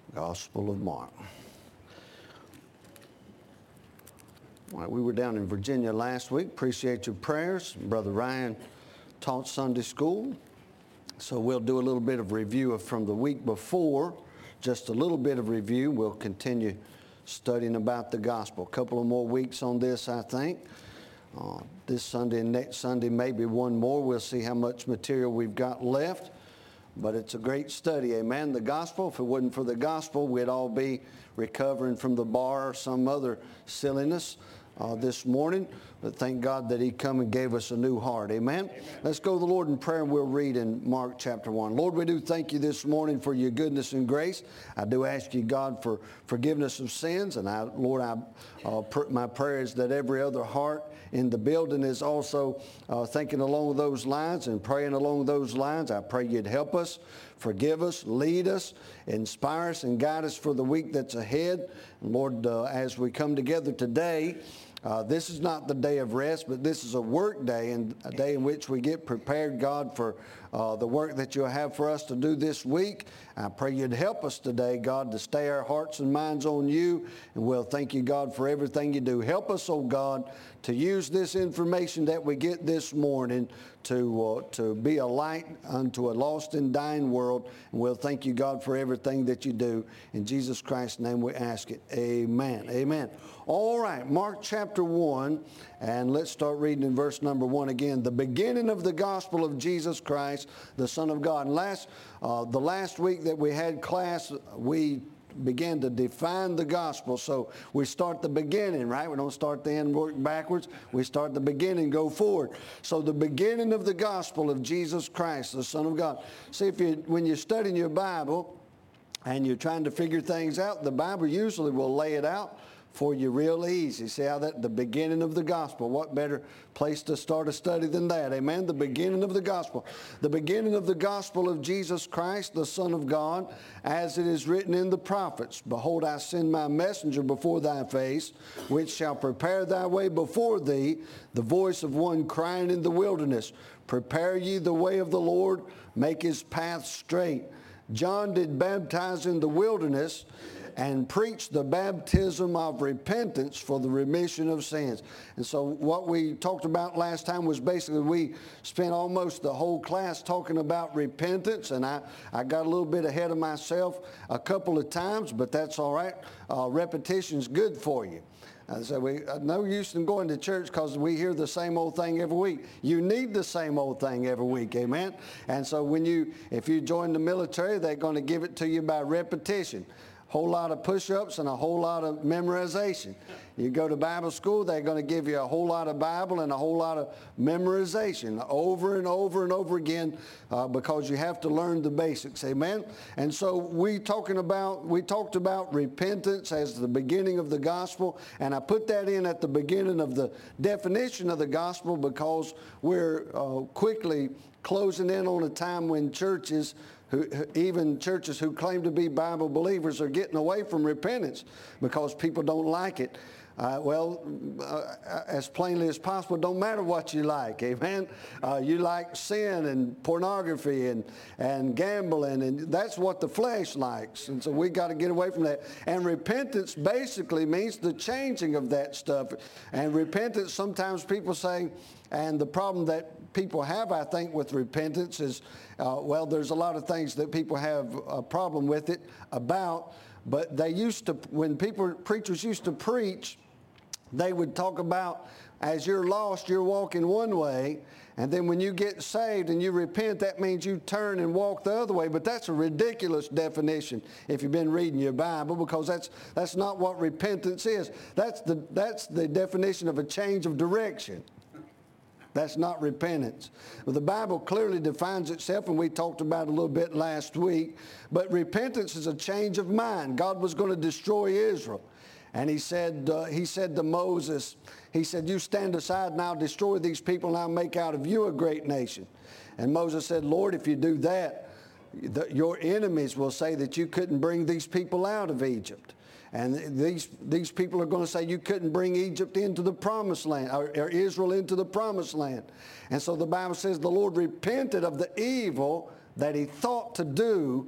Gospel of Mark. All right, we were down in Virginia last week. Appreciate your prayers. Brother Ryan taught Sunday school. So we'll do a little bit of review from the week before. Just a little bit of review. We'll continue studying about the gospel. A couple of more weeks on this, I think. This Sunday and next Sunday, maybe one more. We'll see how much material we've got left. But it's a great study, amen. The gospel, if it wasn't for the gospel, we'd all be recovering from the bar or some other silliness this morning. But thank God that He come and gave us a new heart, amen. Let's go to the Lord in prayer and we'll read in Mark chapter 1. Lord, we do thank you this morning for your goodness and grace. I do ask you, God, for forgiveness of sins. And Lord, my prayer is that every other heart in the building is also thinking along those lines and praying along those lines. I pray you'd help us, forgive us, lead us, inspire us, and guide us for the week that's ahead. And Lord, as we come together today, this is not the day of rest, but this is a work day, and a day in which we get prepared, God, for the work that you'll have for us to do this week. I pray you'd help us today, God, to stay our hearts and minds on you, and we'll thank you, God, for everything you do. Help us, oh God, to use this information that we get this morning to be a light unto a lost and dying world, and we'll thank you, God, for everything that you do. In Jesus Christ's name we ask it. Amen. Amen. All right, Mark chapter 1, and let's start reading in verse number 1 again. The beginning of the gospel of Jesus Christ, the Son of God. And the last week that we had class, we began to define the gospel. So we start the beginning, right? We don't start the end, work backwards. We start the beginning, go forward. So the beginning of the gospel of Jesus Christ, the Son of God. See, when you're studying your Bible and you're trying to figure things out, the Bible usually will lay it out for you real easy. See how that, the beginning of the gospel, what better place to start a study than that, amen? The beginning of the gospel. The beginning of the gospel of Jesus Christ, the Son of God, as it is written in the prophets. Behold, I send my messenger before thy face, which shall prepare thy way before thee, the voice of one crying in the wilderness, prepare ye the way of the Lord, make his path straight. John did baptize in the wilderness, and preach the baptism of repentance for the remission of sins. And so what we talked about last time was basically we spent almost the whole class talking about repentance, and I got a little bit ahead of myself a couple of times, but that's all right. Repetition's good for you. So no use in going to church because we hear the same old thing every week. You need the same old thing every week, amen? And so if you join the military, they're going to give it to you by repetition. Whole lot of push-ups and a whole lot of memorization. You go to Bible school, they're going to give you a whole lot of Bible and a whole lot of memorization over and over and over again because you have to learn the basics, amen? And so we talked about repentance as the beginning of the gospel, and I put that in at the beginning of the definition of the gospel because we're quickly closing in on a time when even churches who claim to be Bible believers are getting away from repentance because people don't like it. As plainly as possible, don't matter what you like, amen? You like sin and pornography and gambling, and that's what the flesh likes. And so we got to get away from that. And repentance basically means the changing of that stuff. And repentance, sometimes people say, and the problem that people have, I think, with repentance is, there's a lot of things that people have a problem with it about, but when preachers used to preach, they would talk about as you're lost, you're walking one way, and then when you get saved and you repent, that means you turn and walk the other way. But that's a ridiculous definition if you've been reading your Bible, because that's not what repentance is. That's the definition of a change of direction. That's not repentance. Well, the Bible clearly defines itself, and we talked about it a little bit last week, but repentance is a change of mind. God was going to destroy Israel. And he said to Moses, he said, you stand aside and I'll destroy these people and I'll make out of you a great nation. And Moses said, Lord, if you do that, your enemies will say that you couldn't bring these people out of Egypt. And these people are going to say you couldn't bring Egypt into the promised land, or Israel into the promised land. And so the Bible says the Lord repented of the evil that he thought to do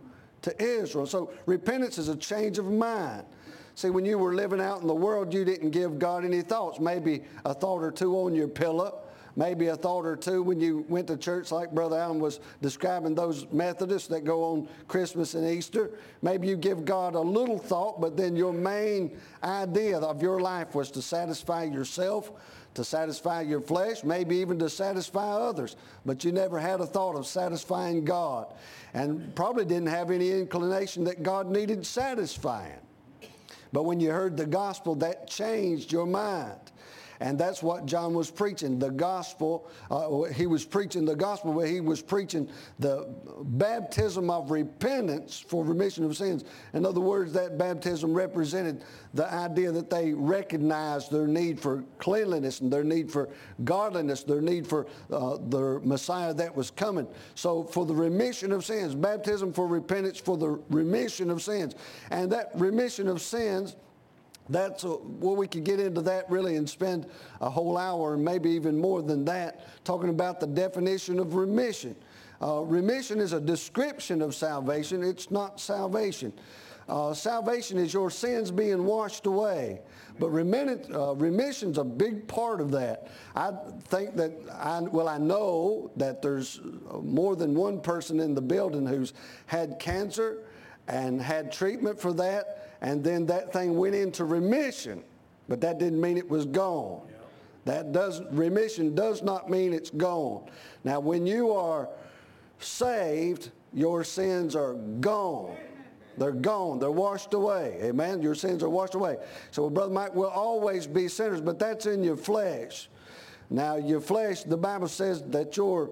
to Israel. So repentance is a change of mind. See, when you were living out in the world, you didn't give God any thoughts. Maybe a thought or two on your pillow. Maybe a thought or two when you went to church, like Brother Allen was describing those Methodists that go on Christmas and Easter. Maybe you give God a little thought, but then your main idea of your life was to satisfy yourself, to satisfy your flesh, maybe even to satisfy others. But you never had a thought of satisfying God, and probably didn't have any inclination that God needed satisfying. But when you heard the gospel, that changed your mind. And that's what John was preaching, the gospel. He was preaching the gospel, but he was preaching the baptism of repentance for remission of sins. In other words, that baptism represented the idea that they recognized their need for cleanliness and their need for godliness, their need for the Messiah that was coming. So for the remission of sins, baptism for repentance for the remission of sins. And that remission of sins, that's well, we could get into that really and spend a whole hour and maybe even more than that talking about the definition of remission. Remission is a description of salvation. It's not salvation. Salvation is your sins being washed away. But remission's a big part of that. I think that, I know that there's more than one person in the building who's had cancer and had treatment for that, and then that thing went into remission, but that didn't mean it was gone. Remission does not mean it's gone. Now, when you are saved, your sins are gone. They're gone. They're washed away. Amen? Your sins are washed away. So, Brother Mike, will always be sinners, but that's in your flesh. Now, your flesh, the Bible says that your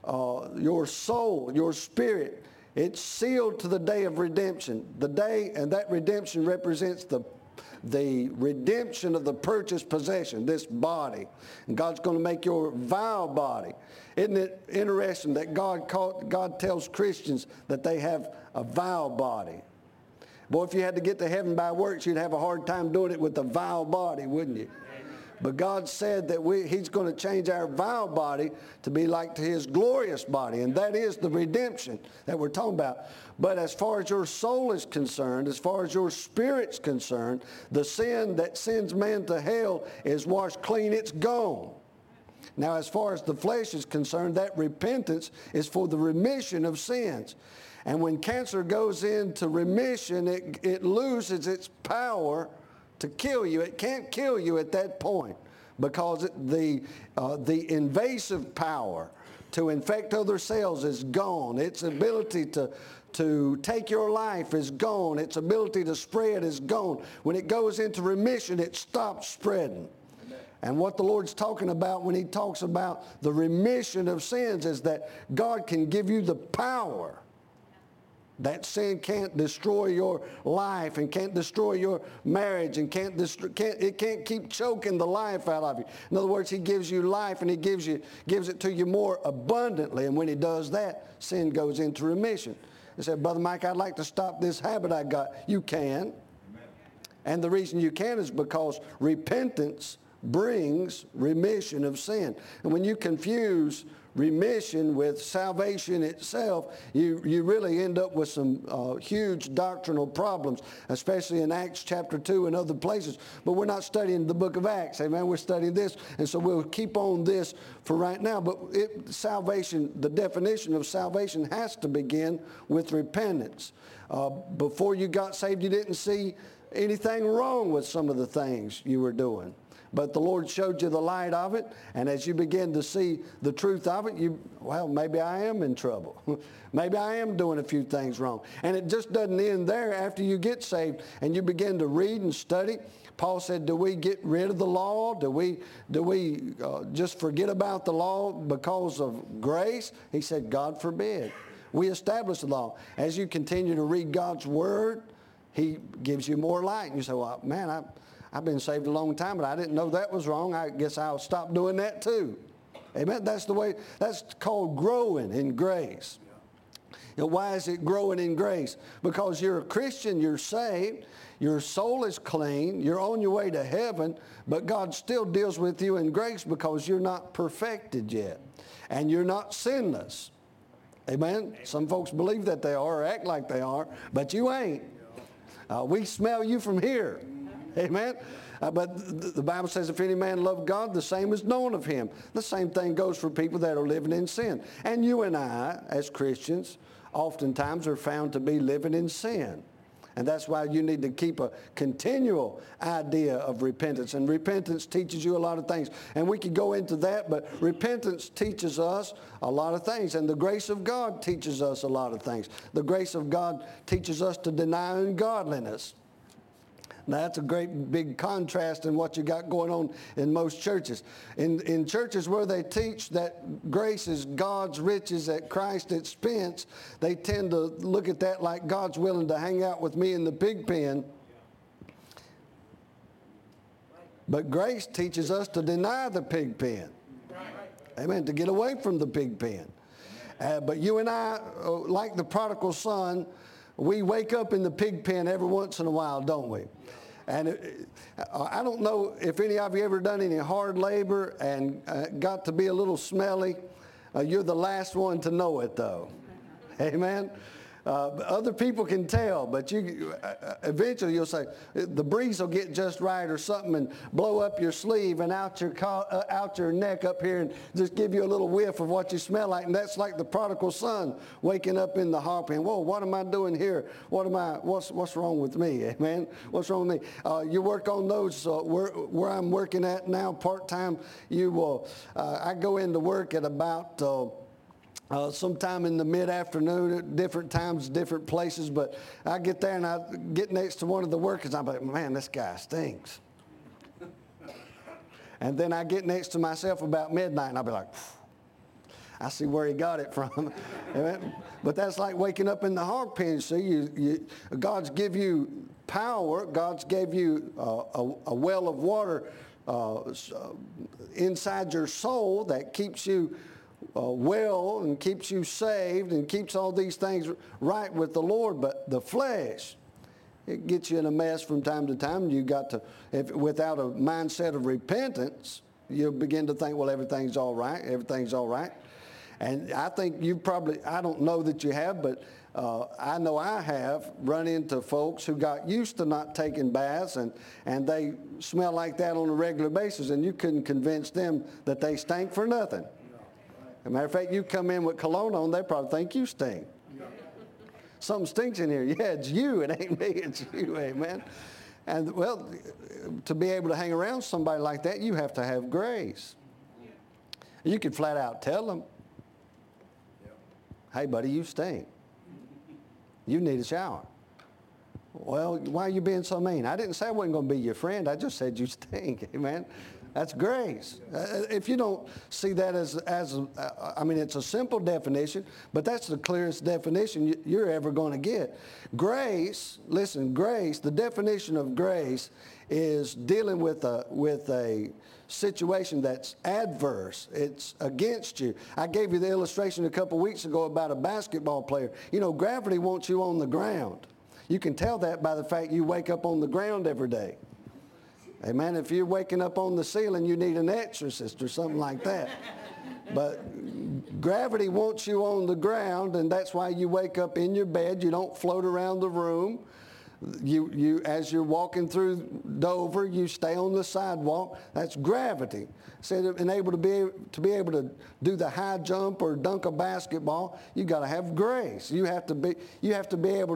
soul, your spirit, it's sealed to the day of redemption. The day, and that redemption represents the redemption of the purchased possession, this body. And God's going to make your vile body. Isn't it interesting that God tells Christians that they have a vile body? Boy, if you had to get to heaven by works, you'd have a hard time doing it with a vile body, wouldn't you? But God said that He's going to change our vile body to be like to His glorious body. And that is the redemption that we're talking about. But as far as your soul is concerned, as far as your spirit's concerned, the sin that sends man to hell is washed clean. It's gone. Now, as far as the flesh is concerned, that repentance is for the remission of sins. And when cancer goes into remission, it loses its power to kill you. It can't kill you at that point because the invasive power to infect other cells is gone. Its ability to take your life is gone. Its ability to spread is gone. When it goes into remission, it stops spreading. And what the Lord's talking about when He talks about the remission of sins is that God can give you the power. That sin can't destroy your life and can't destroy your marriage and it can't keep choking the life out of you. In other words, He gives you life and He gives it to you more abundantly. And when He does that, sin goes into remission. He said, Brother Mike, I'd like to stop this habit I got. You can. And the reason you can is because repentance brings remission of sin. And when you confuse remission with salvation itself, you really end up with some huge doctrinal problems, especially in Acts chapter 2 and other places. But we're not studying the book of Acts, amen? We're studying this, and so we'll keep on this for right now. But salvation, the definition of salvation has to begin with repentance. Before you got saved, you didn't see anything wrong with some of the things you were doing. But the Lord showed you the light of it, and as you begin to see the truth of it, maybe I am in trouble. Maybe I am doing a few things wrong. And it just doesn't end there after you get saved and you begin to read and study. Paul said, do we get rid of the law? Do we just forget about the law because of grace? He said, God forbid. We establish the law. As you continue to read God's Word, He gives you more light. And you say, well, man, I've been saved a long time, but I didn't know that was wrong. I guess I'll stop doing that too. Amen? That's called growing in grace. You know, why is it growing in grace? Because you're a Christian, you're saved, your soul is clean, you're on your way to heaven, but God still deals with you in grace because you're not perfected yet, and you're not sinless. Amen? Some folks believe that they are or act like they are, but you ain't. We smell you from here. Amen? But the Bible says, if any man love God, the same is known of him. The same thing goes for people that are living in sin. And you and I, as Christians, oftentimes are found to be living in sin. And that's why you need to keep a continual idea of repentance. And repentance teaches you a lot of things. And we could go into that, but repentance teaches us a lot of things. And the grace of God teaches us a lot of things. The grace of God teaches us to deny ungodliness. Now, that's a great big contrast in what you got going on in most churches. In churches where they teach that grace is God's riches at Christ's expense, they tend to look at that like God's willing to hang out with me in the pig pen. But grace teaches us to deny the pig pen. Amen, to get away from the pig pen. But you and I, like the prodigal son, we wake up in the pig pen every once in a while, don't we? And I don't know if any of you ever done any hard labor and got to be a little smelly. You're the last one to know it, though. Amen? Other people can tell, but you eventually you'll say, the breeze will get just right or something and blow up your sleeve and out your neck up here and just give you a little whiff of what you smell like. And that's like the prodigal son waking up in the hog pen. Whoa, what am I doing here? What's wrong with me? Amen? What's wrong with me? You work on those where I'm working at now part-time. I go into work at about sometime in the mid-afternoon at different times, different places, but I get there and I get next to one of the workers. I'm like, man, this guy stinks. And then I get next to myself about midnight and I'll be like, I see where he got it from. But that's like waking up in the hog pen. See, God's give you power. God's gave you a well of water inside your soul that keeps you well and keeps you saved and keeps all these things right with the Lord. But the flesh, it gets you in a mess from time to time. You got to, without a mindset of repentance, you'll begin to think, well, everything's all right. Everything's all right. And I think you probably, I don't know that you have, but I know I have run into folks who got used to not taking baths and they smell like that on a regular basis, and you couldn't convince them that they stink for nothing. As a matter of fact, you come in with cologne on, they probably think you stink. Something stinks in here. Yeah, it's you. It ain't me. It's you. Amen. And, well, to be able to hang around somebody like that, you have to have grace. You could flat out tell them, hey, buddy, you stink. You need a shower. Well, why are you being so mean? I didn't say I wasn't going to be your friend. I just said you stink. Amen. That's grace. If you don't see that I mean, it's a simple definition, but that's the clearest definition you're ever going to get. Grace, listen, grace, the definition of grace is dealing with a situation that's adverse. It's against you. I gave you the illustration a couple weeks ago about a basketball player. You know, gravity wants you on the ground. You can tell that by the fact you wake up on the ground every day. Amen. If you're waking up on the ceiling, you need an exorcist or something like that. But gravity wants you on the ground, and that's why you wake up in your bed. You don't float around the room. You as you're walking through Dover, you stay on the sidewalk. That's gravity. So and able to be able to do the high jump or dunk a basketball, you got to have grace. You have to be able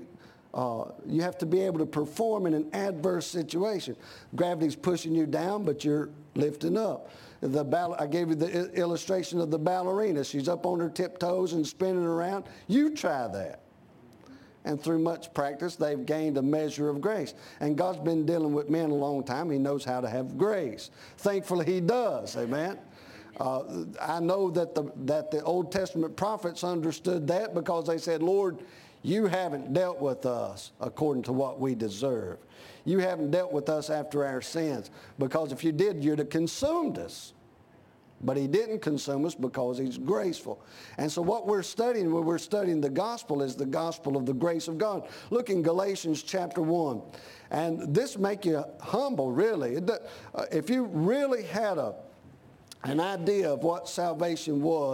to perform in an adverse situation. Gravity's pushing you down, but you're lifting up. I gave you the illustration of the ballerina. She's up on her tiptoes and spinning around. You try that. And through much practice, they've gained a measure of grace. And God's been dealing with men a long time. He knows how to have grace. Thankfully, He does. Amen. I know that the Old Testament prophets understood that because they said, Lord, you haven't dealt with us according to what we deserve. You haven't dealt with us after our sins, because if you did, you'd have consumed us. But He didn't consume us because He's graceful. And so what we're studying when we're studying the gospel is the gospel of the grace of God. Look in Galatians chapter 1. And this make you humble, really. If you really had an idea of what salvation was,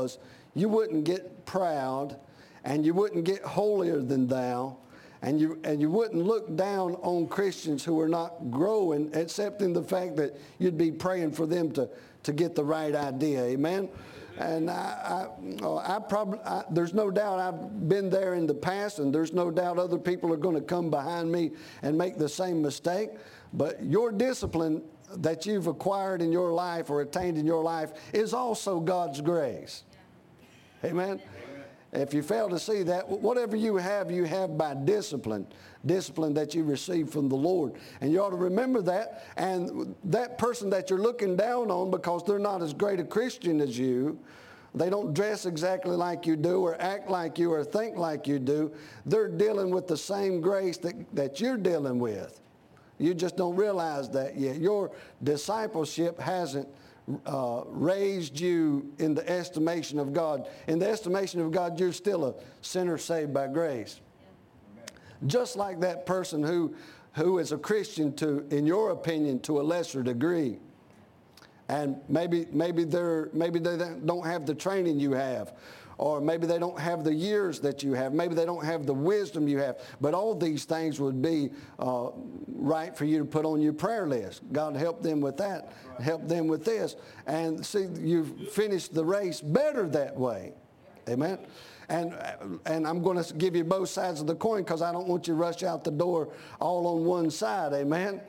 you wouldn't get proud, and you wouldn't get holier than thou, and you wouldn't look down on Christians who are not growing, except in the fact that you'd be praying for them to get the right idea. Amen? And there's no doubt I've been there in the past, and there's no doubt other people are going to come behind me and make the same mistake. But your discipline that you've acquired in your life or attained in your life is also God's grace. Amen? If you fail to see that, whatever you have by discipline that you receive from the Lord. And you ought to remember that. And that person that you're looking down on because they're not as great a Christian as you, they don't dress exactly like you do or act like you or think like you do, they're dealing with the same grace that you're dealing with. You just don't realize that yet. Your discipleship hasn't raised you in the estimation of God. In the estimation of God, you're still a sinner saved by grace. Yeah. Just like that person who is a Christian in your opinion, to a lesser degree. And maybe they don't have the training you have. Or maybe they don't have the years that you have. Maybe they don't have the wisdom you have. But all these things would be right for you to put on your prayer list. God help them with that. Right. Help them with this. And see, you've finished the race better that way. Amen? And I'm going to give you both sides of the coin because I don't want you to rush out the door all on one side. Amen?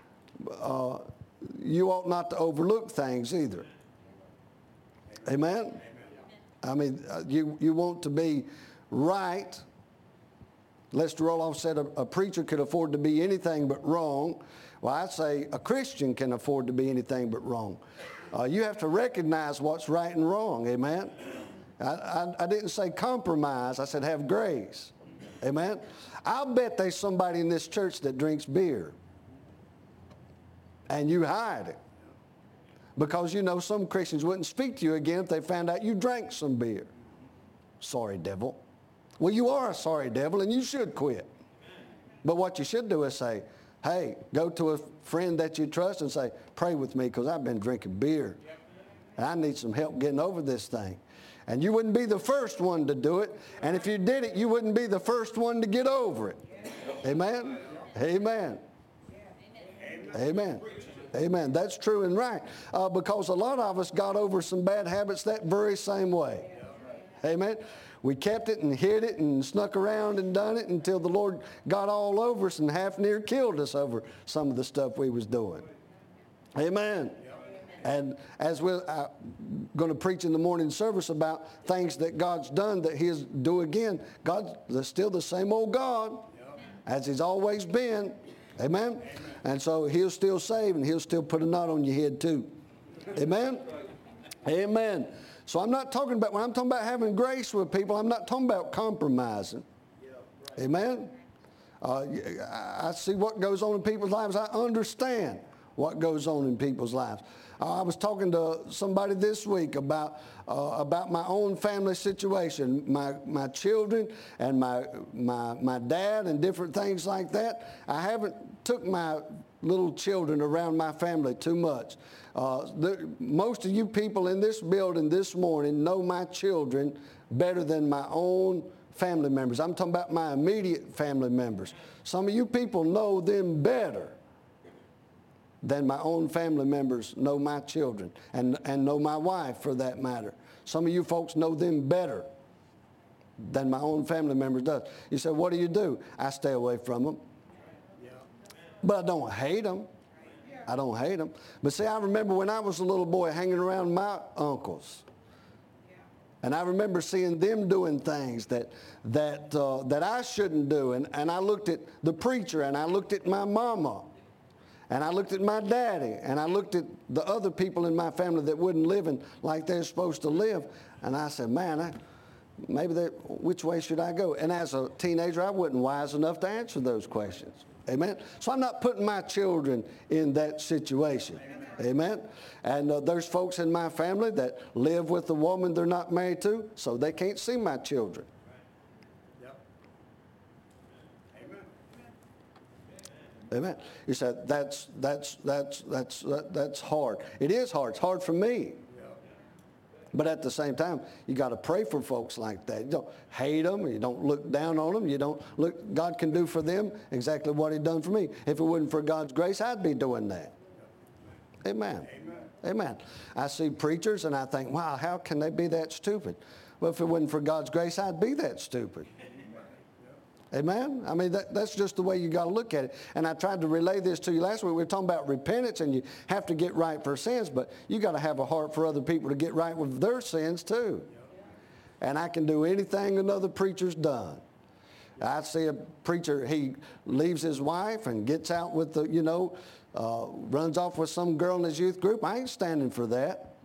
You ought not to overlook things either. Amen? I mean, you want to be right. Lester Roloff said a preacher could afford to be anything but wrong. Well, I'd say a Christian can afford to be anything but wrong. You have to recognize what's right and wrong, amen? I didn't say compromise, I said have grace, amen? I'll bet there's somebody in this church that drinks beer, and you hide it. Because you know some Christians wouldn't speak to you again if they found out you drank some beer. Sorry, devil. Well, you are a sorry devil, and you should quit. But what you should do is say, hey, go to a friend that you trust and say, pray with me because I've been drinking beer. And I need some help getting over this thing. And you wouldn't be the first one to do it. And if you did it, you wouldn't be the first one to get over it. Amen? Amen. Amen. Amen. That's true and right. Because a lot of us got over some bad habits that very same way. Amen. We kept it and hid it and snuck around and done it until the Lord got all over us and half near killed us over some of the stuff we was doing. Amen. And as we're going to preach in the morning service about things that God's done that He'll do again, God's still the same old God as He's always been. Amen? And so He'll still save and He'll still put a knot on your head too. Amen? Amen. So I'm not talking about, when I'm talking about having grace with people, I'm not talking about compromising. Amen? I see what goes on in people's lives. I understand what goes on in people's lives. I was talking to somebody this week about my own family situation, my children and my dad and different things like that. I haven't took my little children around my family too much. Most of you people in this building this morning know my children better than my own family members. I'm talking about my immediate family members. Some of you people know them better than my own family members know my children and know my wife for that matter. Some of you folks know them better than my own family members does. You say, what do? I stay away from them. But I don't hate them. I don't hate them. But see, I remember when I was a little boy hanging around my uncles. And I remember seeing them doing things that I shouldn't do. And I looked at the preacher and I looked at my mama. And I looked at my daddy, and I looked at the other people in my family that wasn't living like they're supposed to live. And I said, man, which way should I go? And as a teenager, I wasn't wise enough to answer those questions. Amen? So I'm not putting my children in that situation. Amen? And there's folks in my family that live with a woman they're not married to, so they can't see my children. Amen. You said that's hard. It is hard. It's hard for me. But at the same time, you got to pray for folks like that. You don't hate them. You don't look down on them. You don't look. God can do for them exactly what He done for me. If it wasn't for God's grace, I'd be doing that. Amen. Amen. I see preachers and I think, wow, how can they be that stupid? Well, if it wasn't for God's grace, I'd be that stupid. Amen? I mean, that's just the way you got to look at it. And I tried to relay this to you last week. We were talking about repentance, and you have to get right for sins, but you got to have a heart for other people to get right with their sins too. And I can do anything another preacher's done. I see a preacher, he leaves his wife and gets out with the, runs off with some girl in his youth group. I ain't standing for that.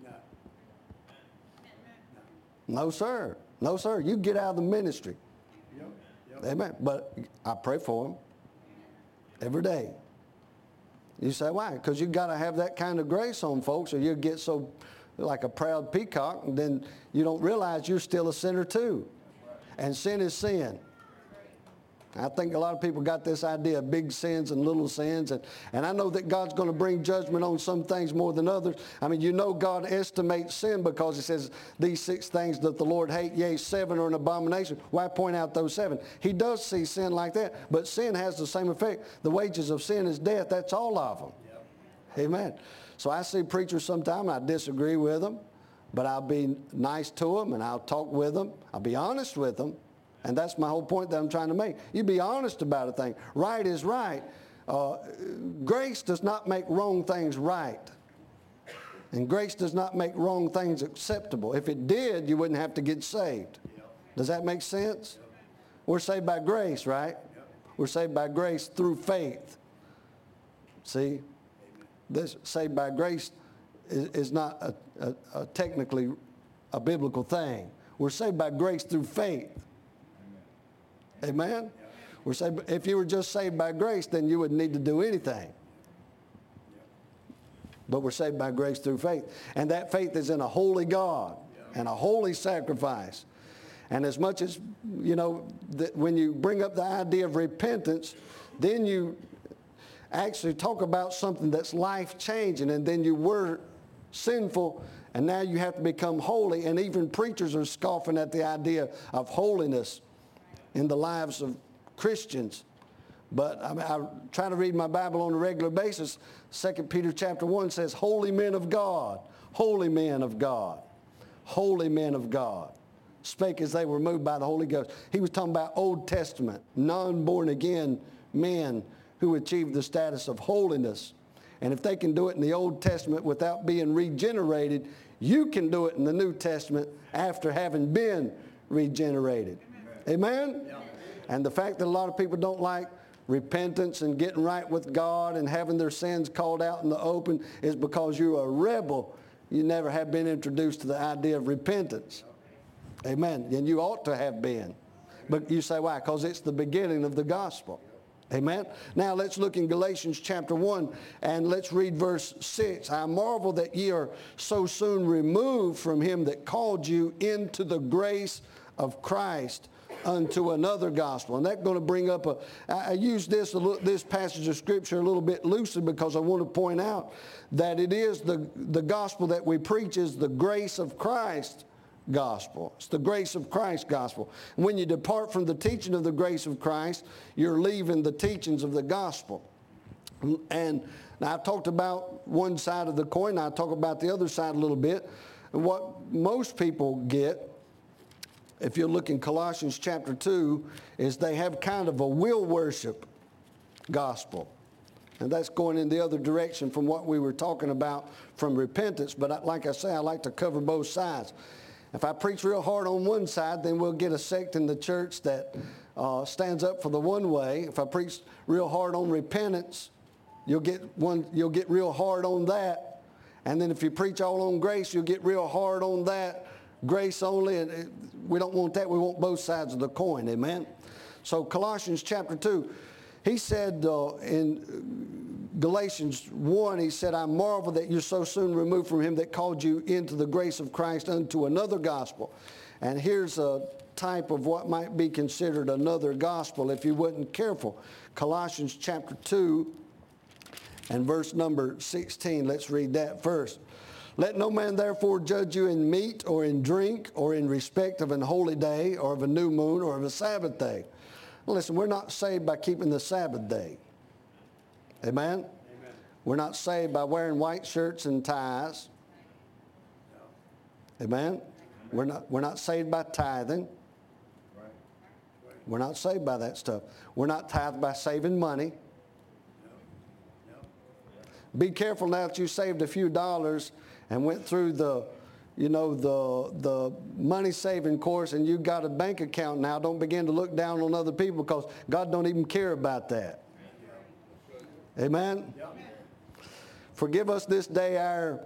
No, sir. No, sir. You get out of the ministry. Amen. But I pray for them every day. You say, why? Because you've got to have that kind of grace on folks, or you'll get so like a proud peacock, and then you don't realize you're still a sinner too. And sin is sin. I think a lot of people got this idea of big sins and little sins. And I know that God's going to bring judgment on some things more than others. I mean, God estimates sin because He says these 6 things that the Lord hates, yea, 7 are an abomination. Why point out those 7? He does see sin like that, but sin has the same effect. The wages of sin is death. That's all of them. Yep. Amen. So I see preachers sometimes, I disagree with them, but I'll be nice to them and I'll talk with them. I'll be honest with them. And that's my whole point that I'm trying to make. You be honest about a thing. Right is right. Grace does not make wrong things right. And grace does not make wrong things acceptable. If it did, you wouldn't have to get saved. Does that make sense? We're saved by grace, right? We're saved by grace through faith. See? This saved by grace is not technically a biblical thing. We're saved by grace through faith. Amen? We're saved, if you were just saved by grace, then you wouldn't need to do anything. But we're saved by grace through faith. And that faith is in a holy God and a holy sacrifice. And as much as, when you bring up the idea of repentance, then you actually talk about something that's life-changing, and then you were sinful, and now you have to become holy. And even preachers are scoffing at the idea of holiness in the lives of Christians. But I try to read my Bible on a regular basis. 2 Peter chapter 1 says, holy men of God, holy men of God, holy men of God, spake as they were moved by the Holy Ghost. He was talking about Old Testament, non-born again men who achieved the status of holiness. And if they can do it in the Old Testament without being regenerated, you can do it in the New Testament after having been regenerated. Amen? Yeah. And the fact that a lot of people don't like repentance and getting right with God and having their sins called out in the open is because you're a rebel. You never have been introduced to the idea of repentance. Amen. And you ought to have been. But you say, why? Because it's the beginning of the gospel. Amen. Now let's look in Galatians chapter 1 and let's read verse 6. I marvel that ye are so soon removed from Him that called you into the grace of Christ unto another gospel. And that's going to bring up I use this passage of Scripture a little bit loosely because I want to point out that it is the gospel that we preach is the grace of Christ gospel. It's the grace of Christ gospel. And when you depart from the teaching of the grace of Christ, you're leaving the teachings of the gospel. And now I've talked about one side of the coin. Now I'll talk about the other side a little bit. And what most people get, if you look in Colossians chapter 2, is they have kind of a will worship gospel. And that's going in the other direction from what we were talking about from repentance. But like I say, I like to cover both sides. If I preach real hard on one side, then we'll get a sect in the church that stands up for the one way. If I preach real hard on repentance, you'll get real hard on that. And then if you preach all on grace, you'll get real hard on that. Grace only, and we don't want that. We want both sides of the coin, amen? So Colossians chapter 2, he said in Galatians 1, he said, I marvel that you're so soon removed from Him that called you into the grace of Christ unto another gospel. And here's a type of what might be considered another gospel if you wasn't careful. Colossians chapter 2 and verse number 16. Let's read that first. Let no man therefore judge you in meat or in drink or in respect of an holy day or of a new moon or of a Sabbath day. Listen, we're not saved by keeping the Sabbath day. Amen? Amen. We're not saved by wearing white shirts and ties. No. Amen? We're not saved by tithing. Right. We're not saved by that stuff. We're not tithed by saving money. No. No. Be careful now that you saved a few dollars and went through the money saving course and you got a bank account now. Don't begin to look down on other people, because God don't even care about that. Amen? Forgive us this day our,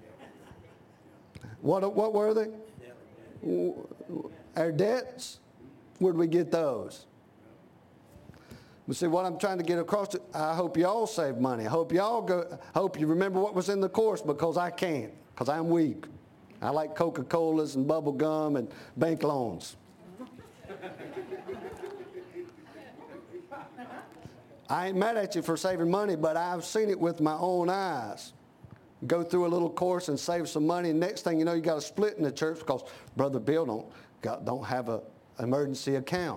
what were they? Our debts. Where do we get those? But see, what I'm trying to get across, I hope you all save money. I hope you remember what was in the course, because I can't, because I'm weak. I like Coca-Colas and bubble gum and bank loans. I ain't mad at you for saving money, but I've seen it with my own eyes. Go through a little course and save some money, and next thing you know, you got a split in the church because Brother Bill don't have an emergency account.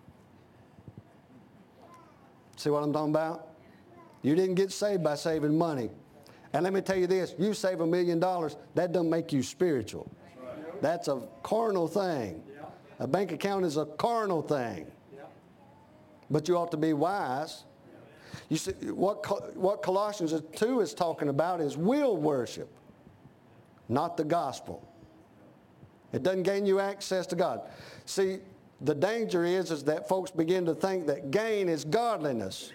See what I'm talking about? You didn't get saved by saving money. And let me tell you this, you save $1 million, that doesn't make you spiritual. That's a carnal thing. A bank account is a carnal thing. But you ought to be wise. You see, what Colossians 2 is talking about is will worship, not the gospel. It doesn't gain you access to God. See, the danger is that folks begin to think that gain is godliness.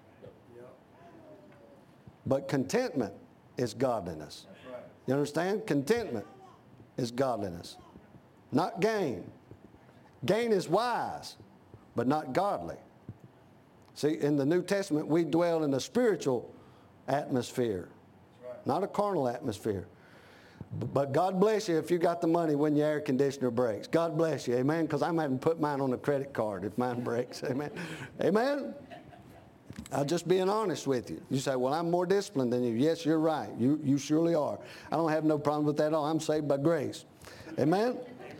But contentment is godliness. You understand? Contentment is godliness, not gain. Gain is wise, but not godly. See, in the New Testament, we dwell in a spiritual atmosphere, not a carnal atmosphere. But God bless you if you got the money when your air conditioner breaks. God bless you, amen, because I'm having to put mine on a credit card if mine breaks, amen. Amen? I'm just being honest with you. You say, well, I'm more disciplined than you. Yes, you're right. You surely are. I don't have no problem with that at all. I'm saved by grace. Amen?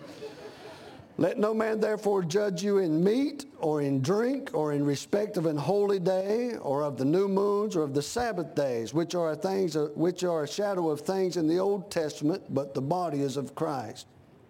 Let no man therefore judge you in meat or in drink or in respect of an holy day or of the new moons or of the Sabbath days, which are a shadow of things in the Old Testament, but the body is of Christ.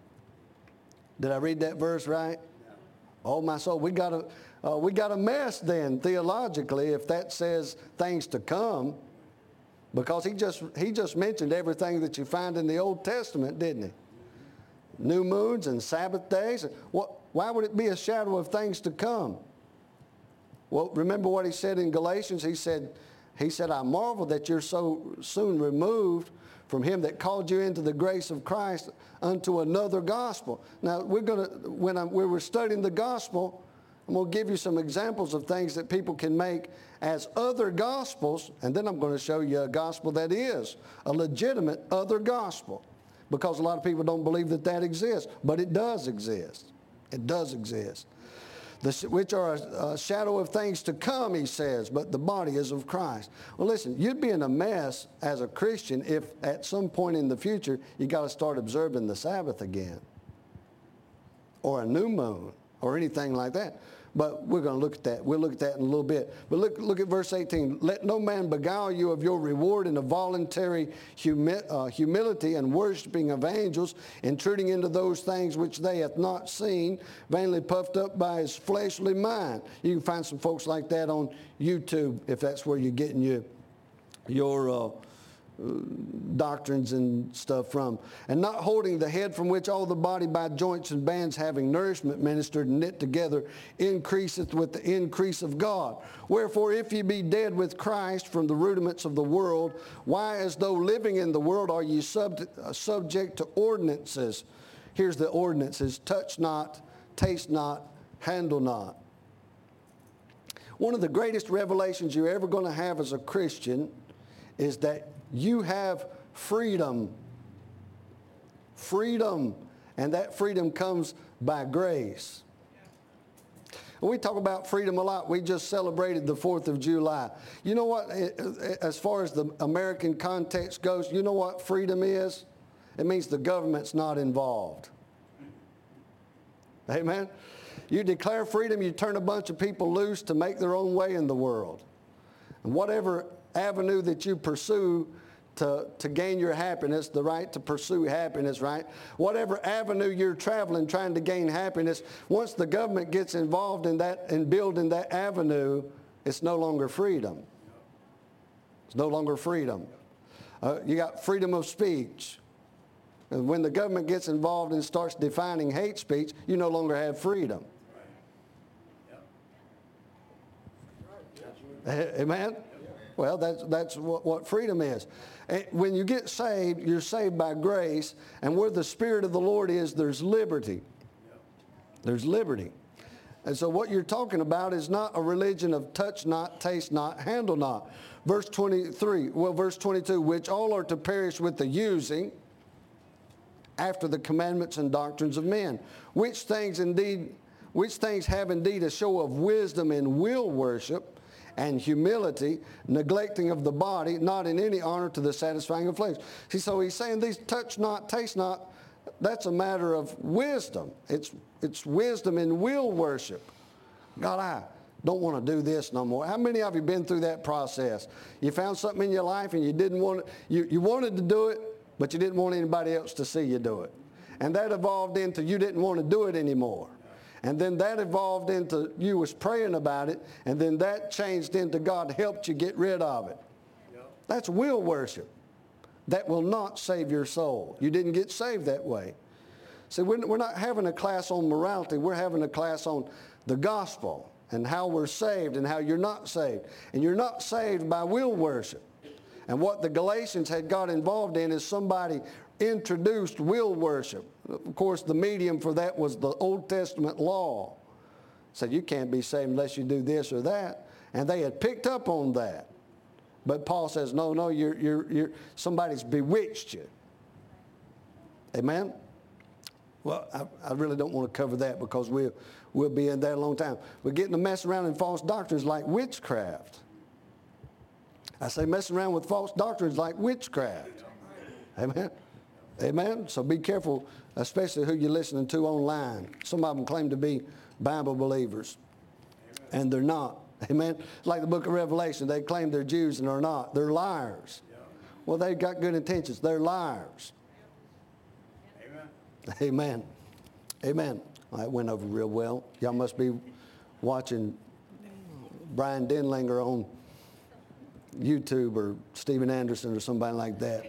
Did I read that verse right? Oh, my soul. We got a mess then theologically if that says things to come, because he just mentioned everything that you find in the Old Testament, didn't he? New moons and Sabbath days. Why would it be a shadow of things to come? Well, remember what he said in Galatians? He said, I marvel that you're so soon removed from him that called you into the grace of Christ unto another gospel. Now, when we were studying the gospel, I'm going to give you some examples of things that people can make as other gospels, and then I'm going to show you a gospel that is a legitimate other gospel. Because a lot of people don't believe that exists, but it does exist. It does exist. Which are a shadow of things to come, he says, but the body is of Christ. Well, listen, you'd be in a mess as a Christian if at some point in the future you got to start observing the Sabbath again, or a new moon, or anything like that. But we're going to look at that. We'll look at that in a little bit. But look at verse 18. Let no man beguile you of your reward in a voluntary humility and worshiping of angels, intruding into those things which they hath not seen, vainly puffed up by his fleshly mind. You can find some folks like that on YouTube if that's where you're getting your doctrines and stuff from. And not holding the head, from which all the body by joints and bands having nourishment ministered and knit together increaseth with the increase of God. Wherefore if ye be dead with Christ from the rudiments of the world, why as though living in the world are ye subject to ordinances? Here's the ordinances: touch not, taste not, handle not. One of the greatest revelations you're ever going to have as a Christian is that you have freedom. Freedom. And that freedom comes by grace. We talk about freedom a lot. We just celebrated the 4th of July. You know what, as far as the American context goes, you know what freedom is? It means the government's not involved. Amen? You declare freedom, you turn a bunch of people loose to make their own way in the world. And whatever avenue that you pursue to gain your happiness, the right to pursue happiness, right? Whatever avenue you're traveling trying to gain happiness, once the government gets involved in that and building that avenue, it's no longer freedom. It's no longer freedom. You got freedom of speech. And when the government gets involved and starts defining hate speech, you no longer have freedom. Amen? Well, that's what freedom is. And when you get saved, you're saved by grace, and where the Spirit of the Lord is, there's liberty. There's liberty. And so what you're talking about is not a religion of touch not, taste not, handle not. Verse 22, which all are to perish with the using after the commandments and doctrines of men, which things have indeed a show of wisdom and will worship, and humility, neglecting of the body, not in any honor to the satisfying of flesh. See, so he's saying these touch not, taste not, that's a matter of wisdom. It's wisdom and will worship. God, I don't want to do this no more. How many of you been through that process? You found something in your life and you didn't want it, you wanted to do it, but you didn't want anybody else to see you do it. And that evolved into you didn't want to do it anymore. And then that evolved into you was praying about it, and then that changed into God helped you get rid of it. Yep. That's will worship. That will not save your soul. You didn't get saved that way. See, we're not having a class on morality. We're having a class on the gospel and how we're saved and how you're not saved. And you're not saved by will worship. And what the Galatians had got involved in is somebody introduced will worship. Of course, the medium for that was the Old Testament law. Said you can't be saved unless you do this or that. And they had picked up on that. But Paul says, no, you're somebody's bewitched you. Amen? Well, I really don't want to cover that because we'll be in that a long time. We're getting to mess around in false doctrines like witchcraft. I say messing around with false doctrines like witchcraft. Amen? Amen? So be careful, especially who you're listening to online. Some of them claim to be Bible believers, and they're not. Amen? Like the book of Revelation, they claim they're Jews and they're not. They're liars. Well, they've got good intentions. They're liars. Amen. Amen. That went over real well. Y'all must be watching Brian Denlinger on YouTube or Steven Anderson or somebody like that.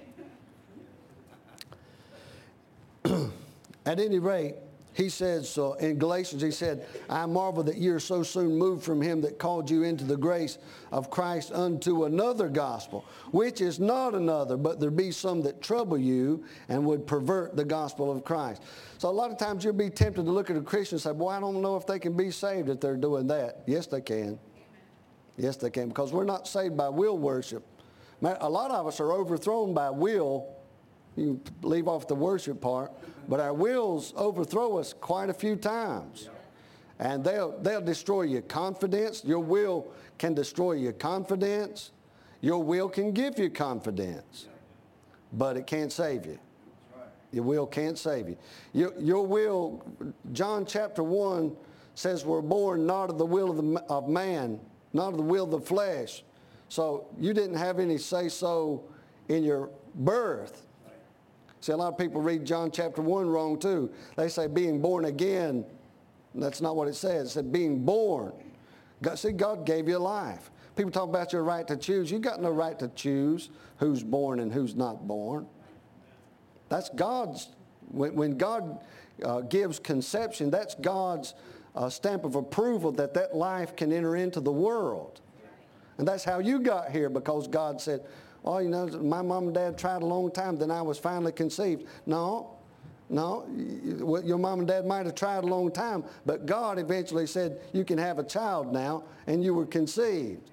At any rate, he says in Galatians, he said, I marvel that ye are so soon moved from him that called you into the grace of Christ unto another gospel, which is not another, but there be some that trouble you and would pervert the gospel of Christ. So a lot of times you'll be tempted to look at a Christian and say, boy, I don't know if they can be saved if they're doing that. Yes, they can. Yes, they can, because we're not saved by will worship. A lot of us are overthrown by will. You can leave off the worship part, but our wills overthrow us quite a few times. And they'll destroy your confidence. Your will can destroy your confidence. Your will can give you confidence, but it can't save you. Your will can't save you. Your will, John chapter 1 says we're born not of the will of man, not of the will of the flesh. So you didn't have any say-so in your birth. See, a lot of people read John chapter 1 wrong too. They say being born again. That's not what it says. It said being born. God gave you life. People talk about your right to choose. You got no right to choose who's born and who's not born. That's God's. When God gives conception, that's God's stamp of approval that life can enter into the world. And that's how you got here, because God said, oh, you know, my mom and dad tried a long time, then I was finally conceived. No, your mom and dad might have tried a long time, but God eventually said, you can have a child now, and you were conceived.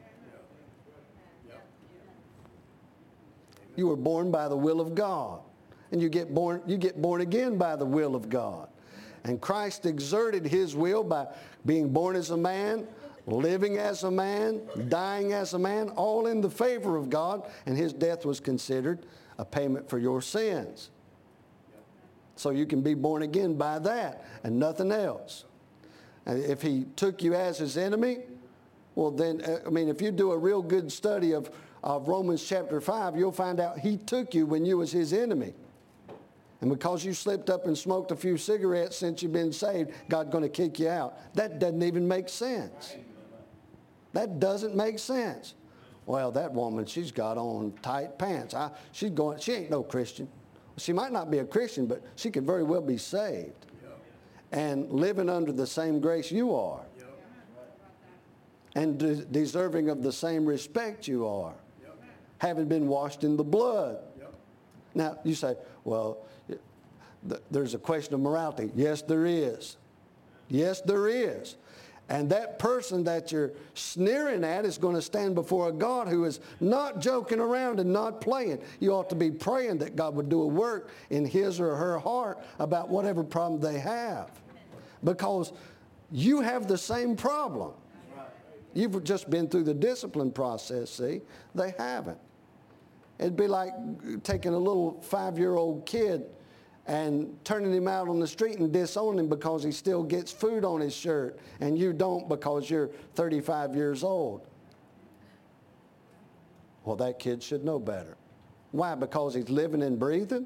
You were born by the will of God. And you get born again by the will of God. And Christ exerted his will by being born as a man, living as a man, dying as a man, all in the favor of God, and his death was considered a payment for your sins. So you can be born again by that and nothing else. And if he took you as his enemy, well then, if you do a real good study of Romans chapter 5, you'll find out he took you when you was his enemy. And because you slipped up and smoked a few cigarettes since you've been saved, God's going to kick you out. That doesn't even make sense. That doesn't make sense. Well, that woman, she's got on tight pants. She ain't no Christian. She might not be a Christian, but she could very well be saved and living under the same grace you are and deserving of the same respect you are, having been washed in the blood. Now, you say, well, there's a question of morality. Yes, there is. Yes, there is. And that person that you're sneering at is going to stand before a God who is not joking around and not playing. You ought to be praying that God would do a work in his or her heart about whatever problem they have. Because you have the same problem. You've just been through the discipline process, see? They haven't. It'd be like taking a little 5-year-old kid and turning him out on the street and disowning him because he still gets food on his shirt and you don't because you're 35 years old. Well, that kid should know better. Why? Because he's living and breathing?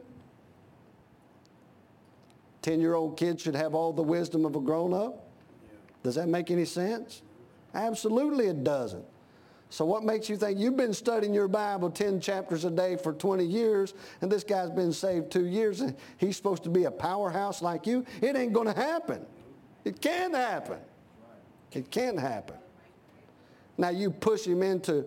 10-year-old kid should have all the wisdom of a grown-up? Does that make any sense? Absolutely it doesn't. So what makes you think you've been studying your Bible 10 chapters a day for 20 years and this guy's been saved 2 years and he's supposed to be a powerhouse like you? It ain't going to happen. It can't happen. It can't happen. Now you push him into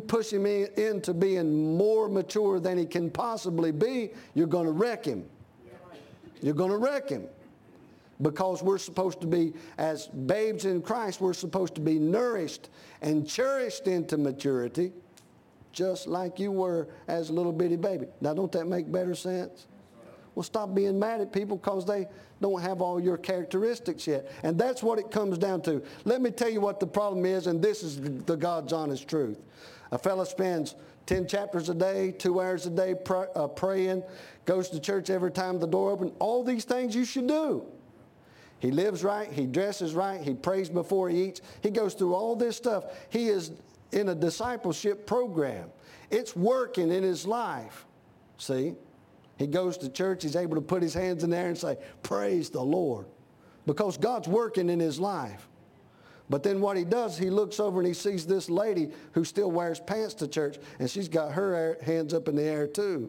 being more mature than he can possibly be, you're going to wreck him. You're going to wreck him. Because we're supposed to be, as babes in Christ, we're supposed to be nourished and cherished into maturity, just like you were as a little bitty baby. Now, don't that make better sense? Well, stop being mad at people because they don't have all your characteristics yet. And that's what it comes down to. Let me tell you what the problem is, and this is the God's honest truth. A fellow spends 10 chapters a day, 2 hours a day praying, goes to church every time the door opens. All these things you should do. He lives right, he dresses right, he prays before he eats. He goes through all this stuff. He is in a discipleship program. It's working in his life. See? He goes to church, he's able to put his hands in there and say, praise the Lord. Because God's working in his life. But then what he does, he looks over and he sees this lady who still wears pants to church, and she's got her hands up in the air too.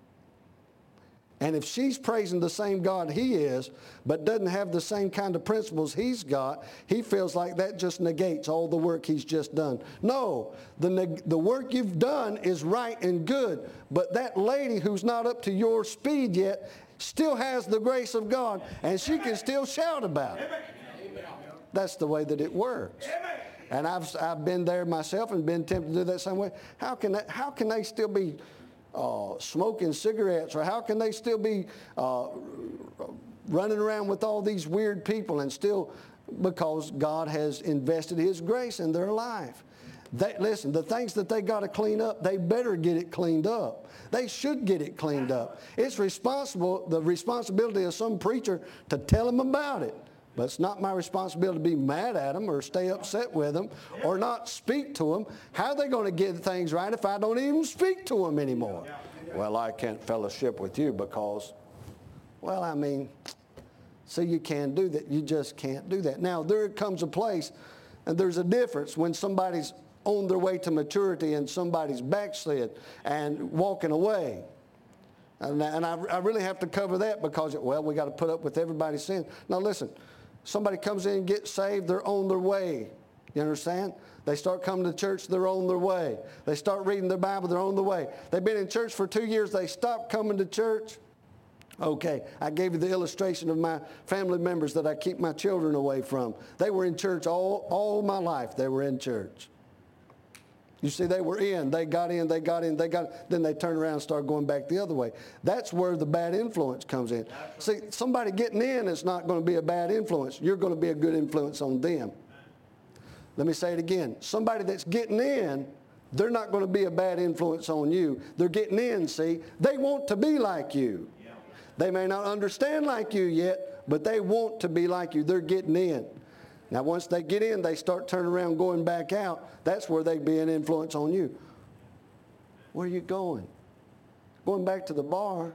And if she's praising the same God he is, but doesn't have the same kind of principles he's got, he feels like that just negates all the work he's just done. No, the work you've done is right and good, but that lady who's not up to your speed yet still has the grace of God, and she can still shout about it. That's the way that it works. And I've been there myself and been tempted to do that same way. How can they still be smoking cigarettes, or how can they still be running around with all these weird people and still, because God has invested his grace in their life. Listen, the things that they got to clean up, they better get it cleaned up. They should get it cleaned up. It's the responsibility of some preacher to tell them about it. But it's not my responsibility to be mad at them or stay upset with them or not speak to them. How are they going to get things right if I don't even speak to them anymore? Well, I can't fellowship with you because, see, you can't do that. You just can't do that. Now, there comes a place, and there's a difference when somebody's on their way to maturity and somebody's backslid and walking away. And I really have to cover that because, we got to put up with everybody's sin. Now, listen. Somebody comes in and gets saved, they're on their way. You understand? They start coming to church, they're on their way. They start reading their Bible, they're on their way. They've been in church for 2 years, they stop coming to church. Okay, I gave you the illustration of my family members that I keep my children away from. They were in church all my life, they were in church. You see, they were in, they got in, then they turned around and started going back the other way. That's where the bad influence comes in. See, somebody getting in is not going to be a bad influence. You're going to be a good influence on them. Let me say it again. Somebody that's getting in, they're not going to be a bad influence on you. They're getting in, see. They want to be like you. They may not understand like you yet, but they want to be like you. They're getting in. Now, once they get in, they start turning around going back out. That's where they be an influence on you. Where are you going? Going back to the bar.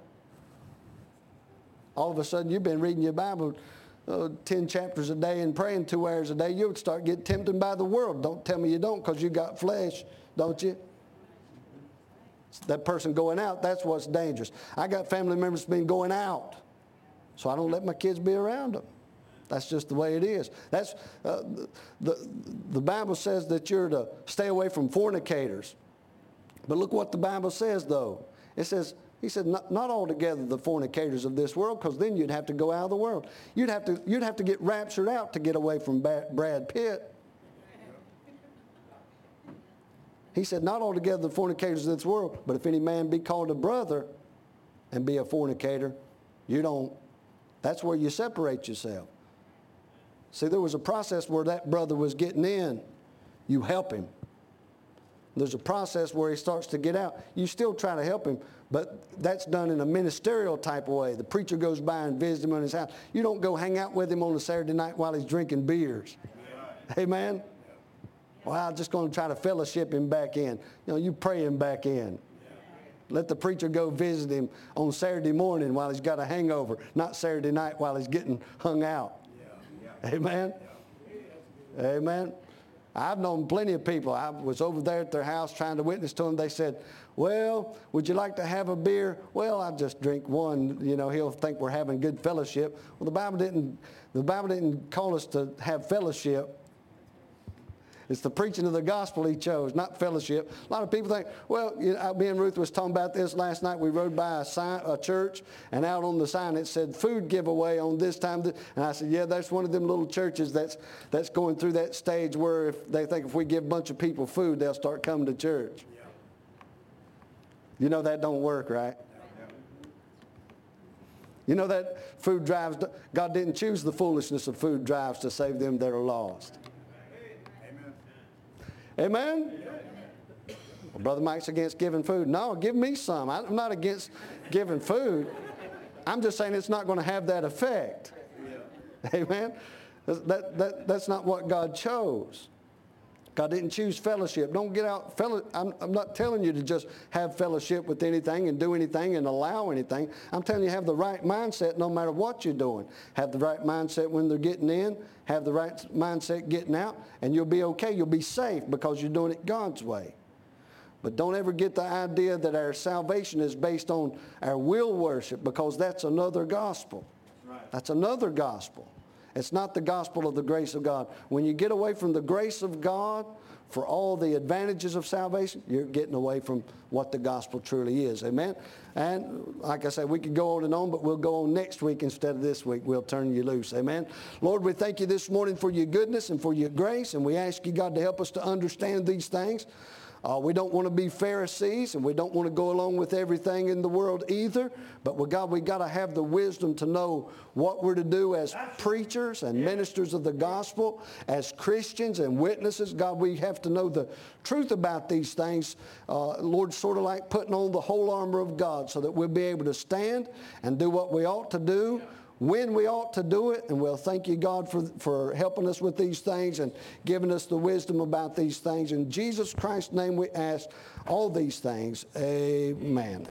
All of a sudden, you've been reading your Bible 10 chapters a day and praying 2 hours a day. You would start getting tempted by the world. Don't tell me you don't, because you got flesh, don't you? That person going out, that's what's dangerous. I got family members been going out, so I don't let my kids be around them. That's just the way it is. That's the Bible says that you're to stay away from fornicators. But look what the Bible says, though. It says, he said, not altogether the fornicators of this world, because then you'd have to go out of the world. You'd have to get raptured out to get away from Brad Pitt. He said, not altogether the fornicators of this world, but if any man be called a brother and be a fornicator, you don't. That's where you separate yourself. See, there was a process where that brother was getting in. You help him. There's a process where he starts to get out. You still try to help him, but that's done in a ministerial type of way. The preacher goes by and visits him in his house. You don't go hang out with him on a Saturday night while he's drinking beers. Amen? Well, I'm just going to try to fellowship him back in. You pray him back in. Let the preacher go visit him on Saturday morning while he's got a hangover, not Saturday night while he's getting hung out. Amen? Amen? I've known plenty of people. I was over there at their house trying to witness to them. They said, well, would you like to have a beer? Well, I just drink one. He'll think we're having good fellowship. Well, the Bible didn't call us to have fellowship. It's the preaching of the gospel he chose, not fellowship. A lot of people think, well, me and Ruth was talking about this last night. We rode by a church, and out on the sign it said, food giveaway on this time. And I said, yeah, that's one of them little churches that's going through that stage where if they think if we give a bunch of people food, they'll start coming to church. You know that don't work, right? You know that food drives, God didn't choose the foolishness of food drives to save them that are lost. Amen? Well, Brother Mike's against giving food. No, give me some. I'm not against giving food. I'm just saying it's not going to have that effect. Amen? That's not what God chose. God didn't choose fellowship. Don't get out. I'm not telling you to just have fellowship with anything and do anything and allow anything. I'm telling you have the right mindset no matter what you're doing. Have the right mindset when they're getting in. Have the right mindset getting out. And you'll be okay. You'll be safe because you're doing it God's way. But don't ever get the idea that our salvation is based on our will worship, because that's another gospel. Right. That's another gospel. It's not the gospel of the grace of God. When you get away from the grace of God for all the advantages of salvation, you're getting away from what the gospel truly is. Amen? And like I said, we could go on, but we'll go on next week instead of this week. We'll turn you loose. Amen? Lord, we thank you this morning for your goodness and for your grace, and we ask you, God, to help us to understand these things. We don't want to be Pharisees, and we don't want to go along with everything in the world either. But with God, we got to have the wisdom to know what we're to do as preachers and ministers of the gospel, as Christians and witnesses. God, we have to know the truth about these things. Lord, sort of like putting on the whole armor of God so that we'll be able to stand and do what we ought to do, when we ought to do it. And we'll thank you, God, for helping us with these things and giving us the wisdom about these things. In Jesus Christ's name we ask all these things. Amen.